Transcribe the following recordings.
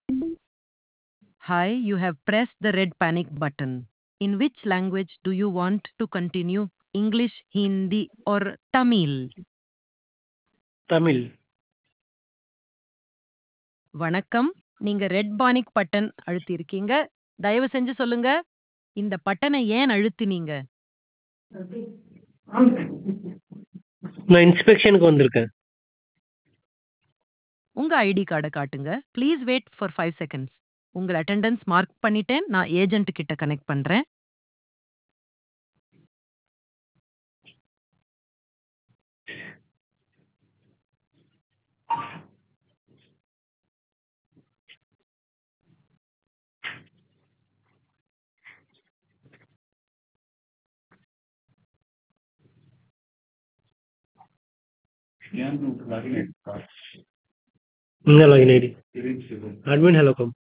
Hi, you have pressed the red panic button. In which language do you want to continue? English, Hindi, or Tamil? Tamil. வணக்கம். நீங்க red panic button அழுத்தியிருக்கீங்க. தயவு செஞ்சு சொல்லுங்க, இந்த பட்டனை ஏன் அழுத்தினீங்க? நான் இன்ஸ்பெக்ஷனுக்கு வந்திருக்கேன். உங்க ஐடி கார்டை காட்டுங்க. Please wait for 5 seconds. உங்கள் அட்டெண்டன்ஸ் மார்க் பண்ணிட்டேன். நான் ஏஜென்ட் கிட்ட கனெக்ட் பண்றேன். இங்க login ID. Admin hello come.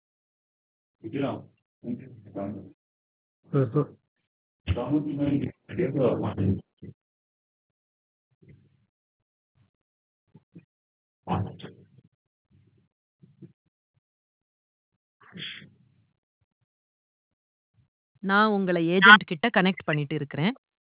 நான் உங்களை ஏஜென்ட் கிட்ட கனெக்ட் பண்ணிட்டு இருக்கிறேன்.